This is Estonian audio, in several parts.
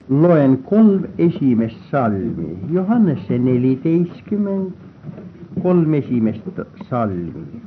Loen 3 esimest salmi, Johannese 14, 3 esimest salmi.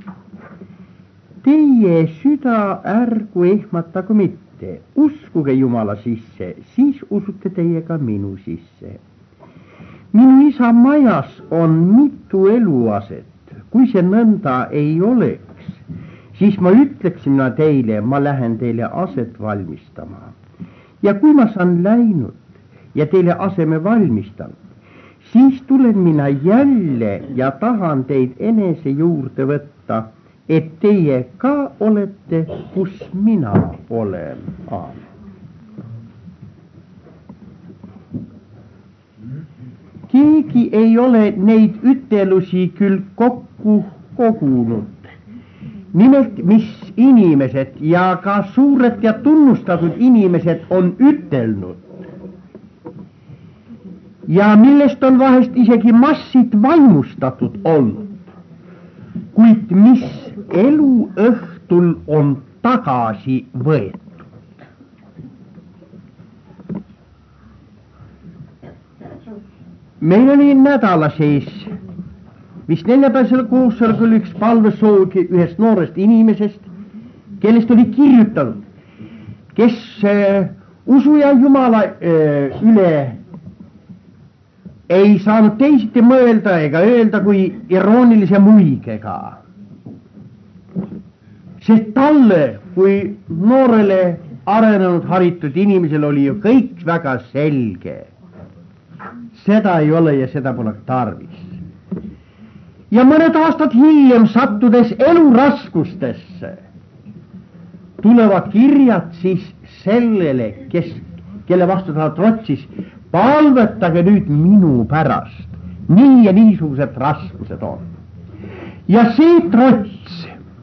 Teie süda ärgu ehmatagu mitte, uskuge Jumala sisse, siis usute teie ka minu sisse. Minu isa majas on mitu eluaset, kui see nõnda ei oleks, siis ma ütleksin teile, ma lähen teile aset valmistama. Ja kui ma saan läinud ja teile aseme valmistan, siis tulen mina jälle ja tahan teid enese juurde võtta, et teie ka olete, kus mina olen. Aamen. Keegi ei ole neid ütelusi küll kokku kogunud. Nimelt, mis inimesed ja ka suured ja tunnustatud inimesed on ütelnud. Ja millest on vahest isegi massid vaimustatud olnud. Kuid mis eluõhtul on tagasi võetud. Meil oli nädala sees, vist neljapäevasel koosolekul üks palvesoog ühest noorest inimesest, kellest oli kirjutanud, kes usu ja Jumala üle ei saanud teisiti mõelda ega öelda kui iroonilise muigega. Sest talle kui noorele arenenud haritud inimesel oli ju kõik väga selge. Seda ei ole ja seda pole tarvis. Ja mõned aastad hiljem sattudes eluraskustesse tulevad kirjad siis sellele, kelle vastu ta trotsis, palvetage nüüd minu pärast, nii ja niisugused raskused on. Ja see trots,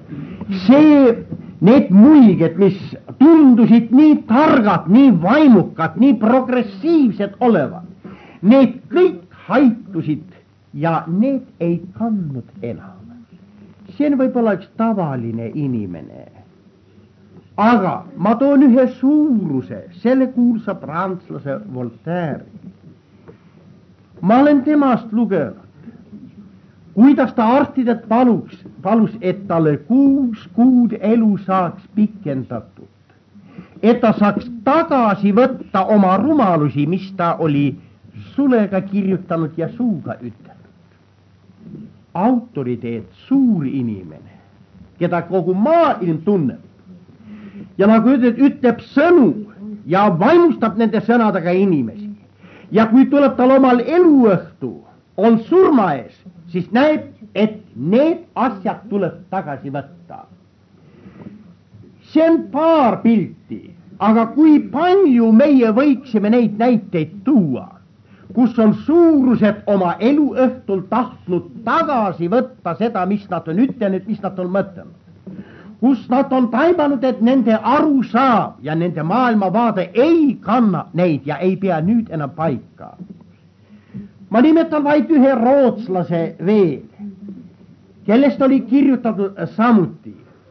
need muiged, mis tundusid nii targad, nii vaimukad, nii progressiivsed olevat, need kõik haitusid ja need ei kandnud enam. See on võib-olla üks tavaline inimene. Aga ma toon ühe suuruse, selle kuulsa prantslase Voltaire'i. Ma olen temast lugenud, kuidas ta arstidelt palus, et talle 6 kuud elu saaks pikendatud. Et ta saaks tagasi võtta oma rumalusi, mis ta oli sulega kirjutanud ja suuga ütelnud. Autoriteet, suur inimene, keda kogu maailm tunneb. Ja nagu ütleb sõnu ja vaimustab nende sõnadega inimesi. Ja kui tuleb tal omal eluõhtu, on surma ees, siis näeb, et need asjad tuleb tagasi võtta. See on paar pilti, aga kui palju meie võiksime neid näiteid tuua, kus on suurused oma eluõhtul tahtnud tagasi võtta seda, mis nad on ütelnud, mis nad on mõtelnud. Kus nad on taibanud, et nende arusaam ja nende maailmavaade ei kanna neid ja ei pea nüüd enam paika. Ma nimetan vaid ühe rootslase veel, kellest oli kirjutatud samuti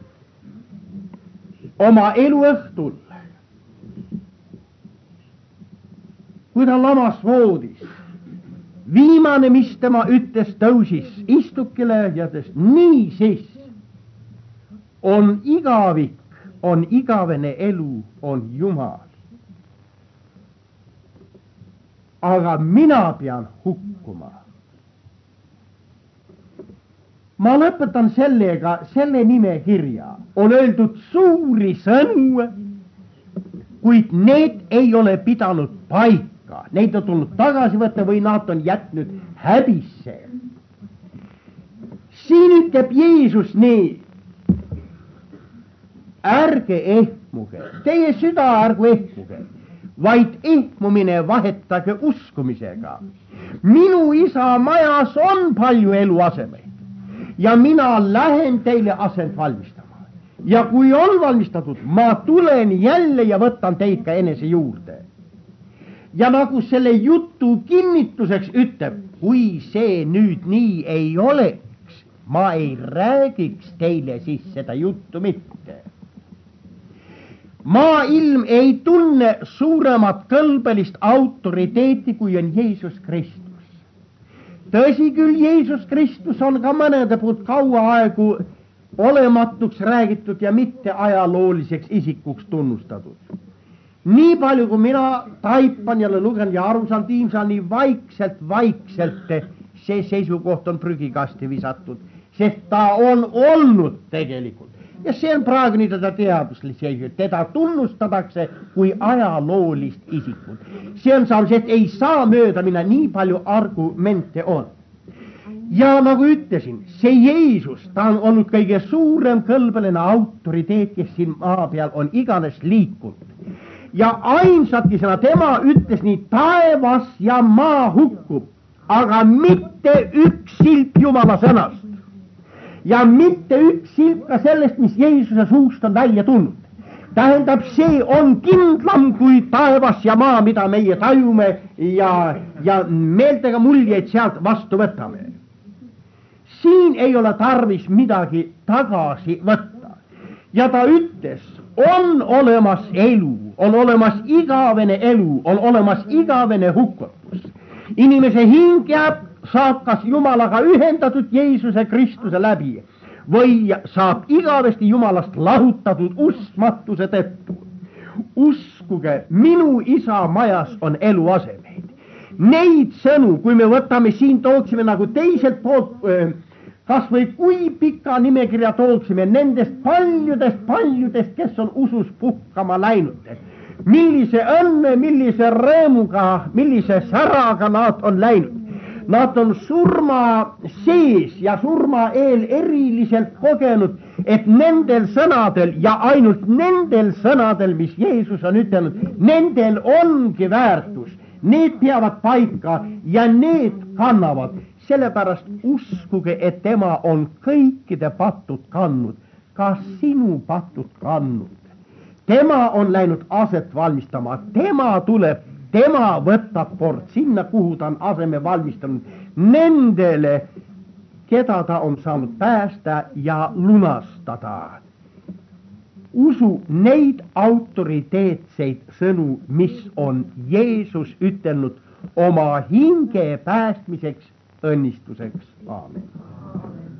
oma eluõhtul, kui ta lamas voodis. Viimane, mis tema ütles, tõusis istukile ja ütles, nii siis. On igavik, on igavene elu, on Jumal. Aga mina pean hukkuma. Ma lõpetan sellega, selle nimekirja on öeldud suuri sõnu, kuid need ei ole pidanud paika. Neid on tulnud tagasi võtta või nad on jätnud häbisse. Siin ütleb Jeesus nii. Ärge ehmuge, teie süda ärgu ehmuge, vaid ehmumine vahetage uskumisega. Minu isa majas on palju eluasemeid ja mina lähen teile asend valmistama. Ja kui on valmistatud, ma tulen jälle ja võtan teid ka enese juurde. Ja nagu selle jutu kinnituseks ütleb, kui see nüüd nii ei oleks, ma ei räägiks teile siis seda juttu mitte. Maailm ei tunne suuremat kõlbelist autoriteeti, kui on Jeesus Kristus. Tõsi küll, Jeesus Kristus on ka mõnede poolt kaua aegu olematuks räägitud ja mitte ajalooliseks isikuks tunnustatud. Nii palju, kui mina taipan ja lugen ja aru saan, viimsal nii vaikselt see seisukoht on prügikasti visatud, sest ta on olnud tegelikult. Ja see on praegu nii teda teaduslik seisud, teda tunnustatakse kui ajaloolist isikut. See on saanud, et ei saa mööda minna, nii palju argumente on. Ja nagu ütlesin, see Jeesus, ta on olnud kõige suurem kõlbeline autoriteet, kes siin maa peal on iganes liikunud. Ja ainsatki sõna, tema ütles nii, taevas ja maa hukkub, aga mitte üks silp Jumala sõnast. Ja mitte üks silp ka sellest, mis Jeesuse suust on välja tulnud. Tähendab, see on kindlam kui taevas ja maa, mida meie tajume ja meeltega muljeid sealt vastu võtame. Siin ei ole tarvis midagi tagasi võtta. Ja ta ütles, on olemas elu, on olemas igavene elu, on olemas igavene hukkutus. Inimese hing jääb, saab kas Jumalaga ühendatud Jeesuse Kristuse läbi või saab igavesti Jumalast lahutatud uskmatuse tõttu. Uskuge, minu isa majas on eluasemeid. Neid sõnu, kui me võtame siin, tooksime nagu teiselt poolt, kas või kui pika nimekirja tooksime nendest paljudest, kes on usus puhkama läinud. Millise õnne, millise rõõmuga, millise säraga nad on läinud. Nad on surma sees ja surma eel eriliselt kogenud, et nendel sõnadel ja ainult nendel sõnadel, mis Jeesus on ütelnud, nendel ongi väärtus. Need peavad paika ja need kannavad. Sellepärast uskuge, et tema on kõikide patud kandnud, ka sinu patud kandnud. Tema on läinud aset valmistama, tema tuleb, tema võtab kord sinna, kuhu ta on aseme valmistanud, nendele, keda ta on saanud päästa ja lunastada. Usu neid autoriteetseid sõnu, mis on Jeesus ütelnud oma hinge päästmiseks, õnnistuseks. Aamen.